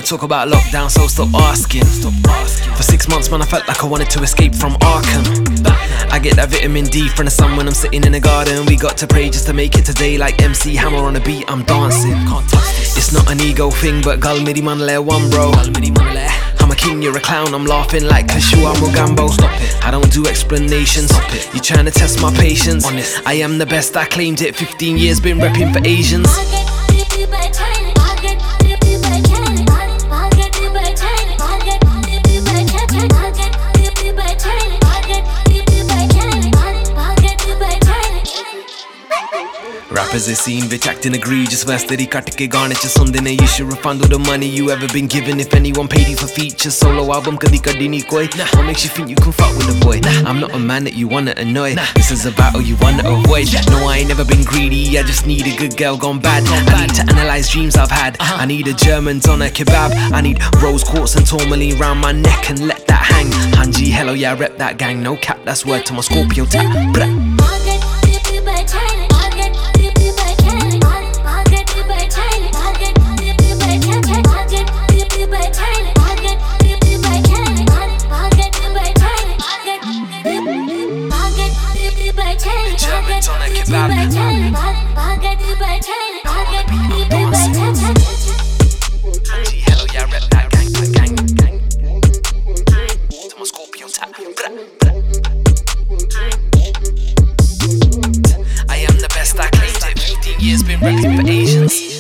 talk about lockdown, so stop asking. For 6 months, man, I felt like I wanted to escape from Arkham. I get that vitamin D from the sun when I'm sitting in the garden. We got to pray just to make it today. Like MC Hammer on a beat, I'm dancing. It's not an ego thing, but gal meri man le one, bro. I'm a king, you're a clown, I'm laughing like Kashua Mugambo. Stop it, I don't do explanations. Stop it, you trying to test my patience. Honest, I am the best, I claimed it. 15 years been repping for Asians. Rappers they seen bitch acting egregious. Where steady cut ke gaane ch sunde ne. You should refund all the money you ever been given. If anyone paid you for features, solo album kadi kadi ni koi. What makes you think you can fuck with a boy? I'm not a man that you wanna annoy. This is a battle you wanna avoid. No, I ain't never been greedy, I just need a good girl gone bad. I need to analyze dreams I've had. I need a German doner kebab. I need rose quartz and tourmaline round my neck and let that hang. Hanji, hello, yeah, rep that gang. No cap, that's word to my Scorpio tap. Germans on a kebab. Angie, hello, yeah, rep that gang. To my Scorpio tap. I am the best, I claimed it. 15 years been repping for Asians.